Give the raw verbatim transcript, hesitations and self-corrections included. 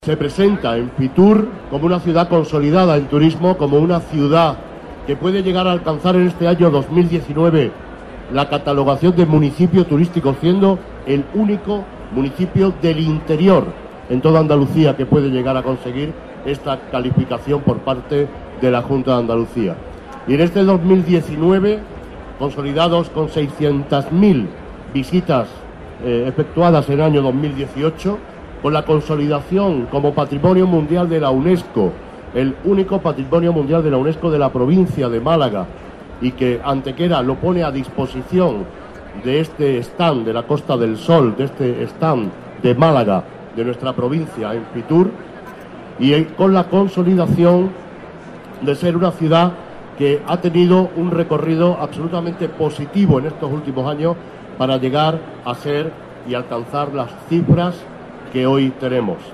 Se presenta en Fitur como una ciudad consolidada en turismo, como una ciudad que puede llegar a alcanzar en este año dos mil diecinueve la catalogación de municipio turístico, siendo el único municipio del interior en toda Andalucía que puede llegar a conseguir esta calificación por parte de la Junta de Andalucía. Y en este dos mil diecinueve, consolidados con seiscientas mil visitas eh, efectuadas en el año dos mil dieciocho, con la consolidación como Patrimonio Mundial de la UNESCO, el único Patrimonio Mundial de la UNESCO de la provincia de Málaga, y que Antequera lo pone a disposición de este stand de la Costa del Sol, de este stand de Málaga, de nuestra provincia en Fitur, y con la consolidación de ser una ciudad que ha tenido un recorrido absolutamente positivo en estos últimos años para llegar a ser y alcanzar las cifras que hoy tenemos.